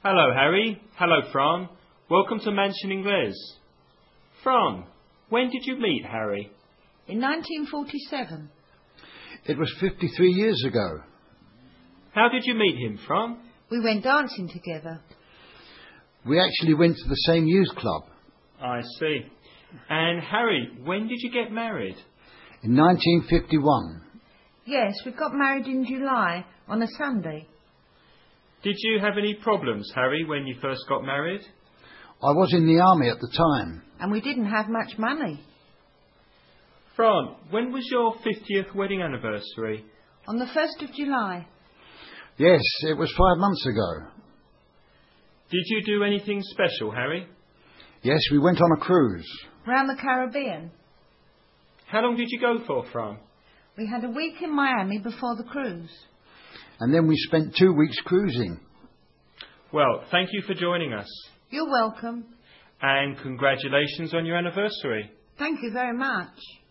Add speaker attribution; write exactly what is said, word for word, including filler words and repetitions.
Speaker 1: Hello, Harry. Hello, Fran. Welcome to Mansion Inglés. Fran, when did you meet Harry?
Speaker 2: In nineteen forty-seven.
Speaker 3: It was fifty-three years ago.
Speaker 1: How did you meet him, Fran?
Speaker 2: We went dancing together.
Speaker 3: We actually went to the same youth club.
Speaker 1: I see. And Harry, when did you get married?
Speaker 3: In nineteen fifty-one.
Speaker 2: Yes, we got married in July on a Sunday.
Speaker 1: Did you have any problems, Harry, when you first got married?
Speaker 3: I was in the army at the time.
Speaker 2: And we didn't have much money.
Speaker 1: Fran, when was your fiftieth wedding anniversary?
Speaker 2: On the first of July.
Speaker 3: Yes, it was five months ago.
Speaker 1: Did you do anything special, Harry?
Speaker 3: Yes, we went on a cruise.
Speaker 2: Round the Caribbean.
Speaker 1: How long did you go for, Fran?
Speaker 2: We had a week in Miami before the cruise.
Speaker 3: And then we spent two weeks cruising.
Speaker 1: Well, thank you for joining us.
Speaker 2: You're welcome.
Speaker 1: And congratulations on your anniversary.
Speaker 2: Thank you very much.